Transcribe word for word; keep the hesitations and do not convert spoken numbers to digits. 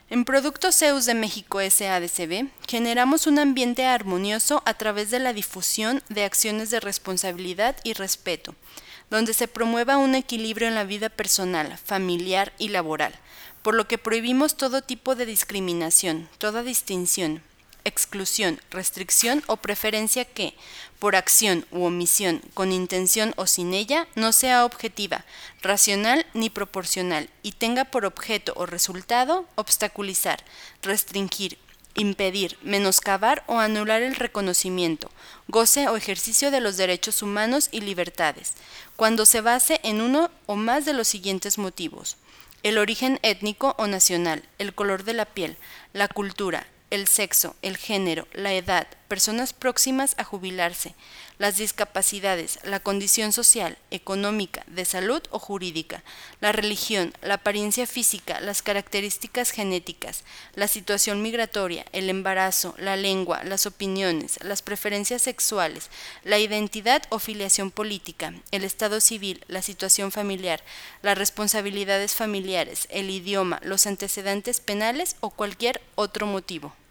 En Productos Zeus de México S A de C V, generamos un ambiente armonioso a través de la difusión de acciones de responsabilidad y respeto, donde se promueva un equilibrio en la vida personal, familiar y laboral, por lo que prohibimos todo tipo de discriminación, toda distinción, exclusión, restricción o preferencia que, por acción u omisión, con intención o sin ella, no sea objetiva, racional ni proporcional y tenga por objeto o resultado obstaculizar, restringir, impedir, menoscabar o anular el reconocimiento, goce o ejercicio de los derechos humanos y libertades, cuando se base en uno o más de los siguientes motivos: el origen étnico o nacional, el color de la piel, la cultura, el sexo, el género, la edad, personas próximas a jubilarse, las discapacidades, la condición social, económica, de salud o jurídica, la religión, la apariencia física, las características genéticas, la situación migratoria, el embarazo, la lengua, las opiniones, las preferencias sexuales, la identidad o filiación política, el estado civil, la situación familiar, las responsabilidades familiares, el idioma, los antecedentes penales o cualquier otro motivo.